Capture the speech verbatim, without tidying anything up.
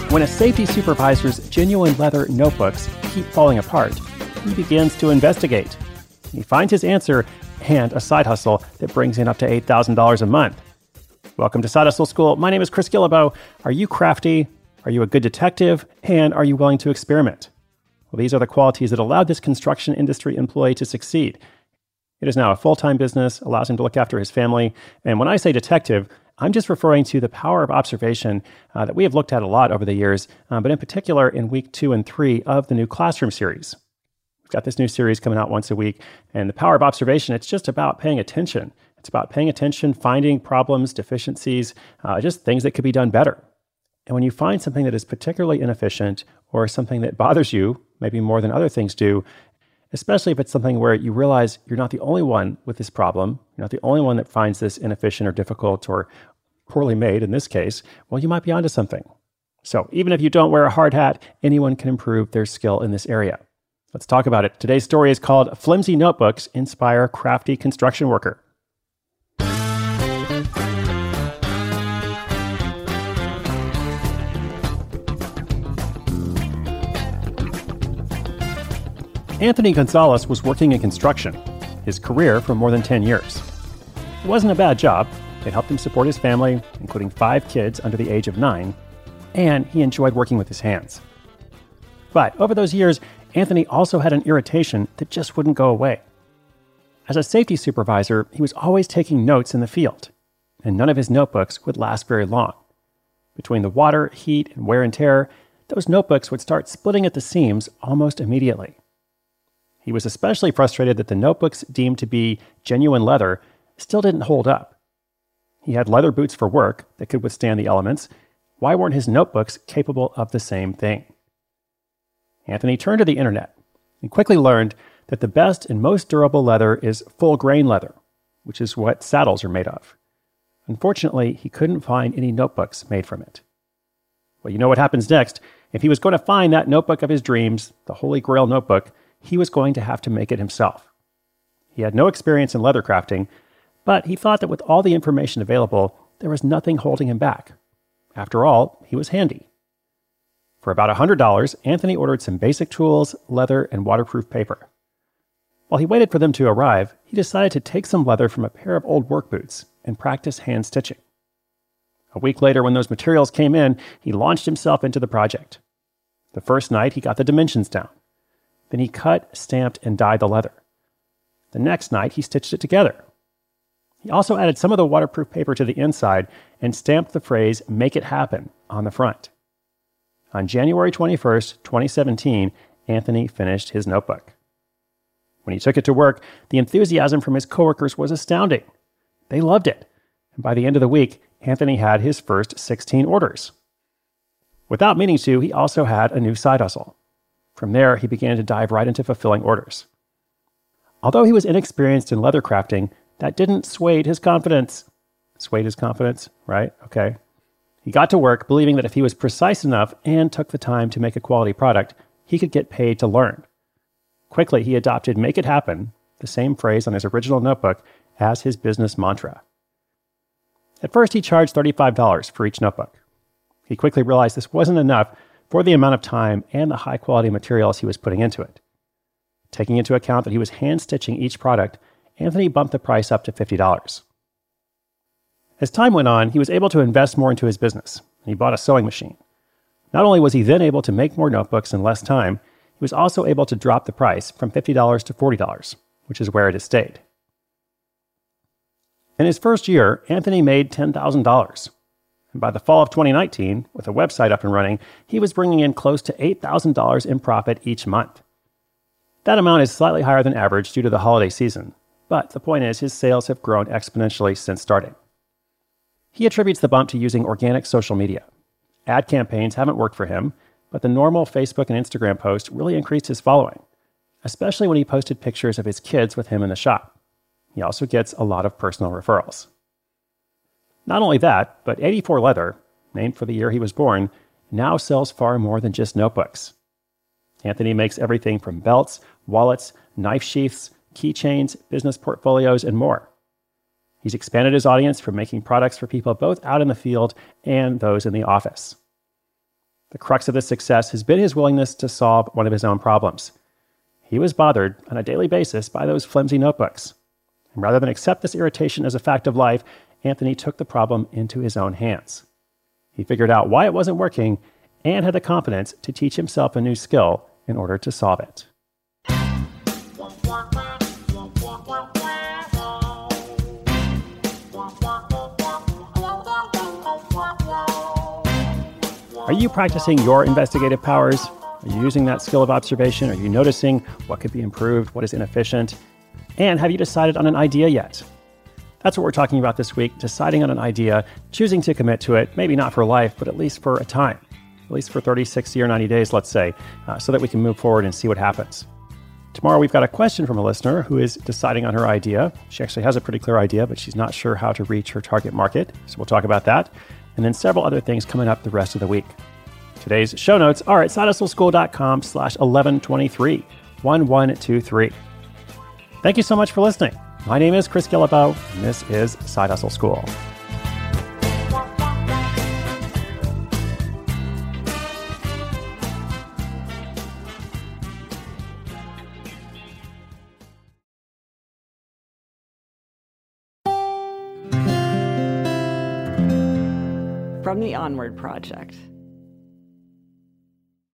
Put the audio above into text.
When a safety supervisor's genuine leather notebooks keep falling apart, he begins to investigate. He finds his answer and a side hustle that brings in up to eight thousand dollars a month. Welcome to Side Hustle School. My name is Chris Guillebeau. Are you crafty? Are you a good detective? And are you willing to experiment? Well, these are the qualities that allowed this construction industry employee to succeed. It is now a full-time business, allows him to look after his family. And when I say detective, I'm just referring to the power of observation uh, that we have looked at a lot over the years, uh, but in particular in week two and three of the new classroom series. We've got this new series coming out once a week, and the power of observation, it's just about paying attention. It's about paying attention, finding problems, deficiencies, uh, just things that could be done better. And when you find something that is particularly inefficient or something that bothers you, maybe more than other things do, especially if it's something where you realize you're not the only one with this problem, you're not the only one that finds this inefficient or difficult or poorly made in this case, well, you might be onto something. So even if you don't wear a hard hat, anyone can improve their skill in this area. Let's talk about it. Today's story is called Flimsy Notebooks Inspire Crafty Construction Worker. Anthony Gonzalez was working in construction, his career for more than ten years. It wasn't a bad job. It helped him support his family, including five kids under the age of nine, and he enjoyed working with his hands. But over those years, Anthony also had an irritation that just wouldn't go away. As a safety supervisor, he was always taking notes in the field, and none of his notebooks would last very long. Between the water, heat, and wear and tear, those notebooks would start splitting at the seams almost immediately. He was especially frustrated that the notebooks deemed to be genuine leather still didn't hold up. He had leather boots for work that could withstand the elements. Why weren't his notebooks capable of the same thing? Anthony turned to the internet and quickly learned that the best and most durable leather is full-grain leather, which is what saddles are made of. Unfortunately, he couldn't find any notebooks made from it. Well, you know what happens next. If he was going to find that notebook of his dreams, the Holy Grail notebook, he was going to have to make it himself. He had no experience in leather crafting, but he thought that with all the information available, there was nothing holding him back. After all, he was handy. For about one hundred dollars, Anthony ordered some basic tools, leather, and waterproof paper. While he waited for them to arrive, he decided to take some leather from a pair of old work boots and practice hand stitching. A week later, when those materials came in, he launched himself into the project. The first night, he got the dimensions down. Then he cut, stamped, and dyed the leather. The next night, he stitched it together. He also added some of the waterproof paper to the inside and stamped the phrase, "Make it happen," on the front. On January twenty-first, twenty seventeen, Anthony finished his notebook. When he took it to work, the enthusiasm from his coworkers was astounding. They loved it. And by the end of the week, Anthony had his first sixteen orders. Without meaning to, he also had a new side hustle. From there, he began to dive right into fulfilling orders. Although he was inexperienced in leather crafting, that didn't sway his confidence. Swayed his confidence, right? Okay. He got to work believing that if he was precise enough and took the time to make a quality product, he could get paid to learn. Quickly, he adopted "Make it happen," the same phrase on his original notebook, as his business mantra. At first, he charged thirty-five dollars for each notebook. He quickly realized this wasn't enough for the amount of time and the high-quality materials he was putting into it. Taking into account that he was hand-stitching each product, Anthony bumped the price up to fifty dollars. As time went on, he was able to invest more into his business, and he bought a sewing machine. Not only was he then able to make more notebooks in less time, he was also able to drop the price from fifty dollars to forty dollars, which is where it has stayed. In his first year, Anthony made ten thousand dollars. And by the fall of twenty nineteen, with a website up and running, he was bringing in close to eight thousand dollars in profit each month. That amount is slightly higher than average due to the holiday season, but the point is his sales have grown exponentially since starting. He attributes the bump to using organic social media. Ad campaigns haven't worked for him, but the normal Facebook and Instagram posts really increased his following, especially when he posted pictures of his kids with him in the shop. He also gets a lot of personal referrals. Not only that, but eighty-four Leather, named for the year he was born, now sells far more than just notebooks. Anthony makes everything from belts, wallets, knife sheaths, keychains, business portfolios, and more. He's expanded his audience from making products for people both out in the field and those in the office. The crux of this success has been his willingness to solve one of his own problems. He was bothered on a daily basis by those flimsy notebooks. And rather than accept this irritation as a fact of life, Anthony took the problem into his own hands. He figured out why it wasn't working and had the confidence to teach himself a new skill in order to solve it. Are you practicing your investigative powers? Are you using that skill of observation? Are you noticing what could be improved, what is inefficient? And have you decided on an idea yet? That's what we're talking about this week, deciding on an idea, choosing to commit to it, maybe not for life, but at least for a time, at least for thirty, sixty, or ninety days, let's say, uh, so that we can move forward and see what happens. Tomorrow, we've got a question from a listener who is deciding on her idea. She actually has a pretty clear idea, but she's not sure how to reach her target market. So we'll talk about that. And then several other things coming up the rest of the week. Today's show notes are at sidehustleschool.com slash 1123, 1123. Thank you so much for listening. My name is Chris Guillebeau, and this is Side Hustle School. From the Onward Project.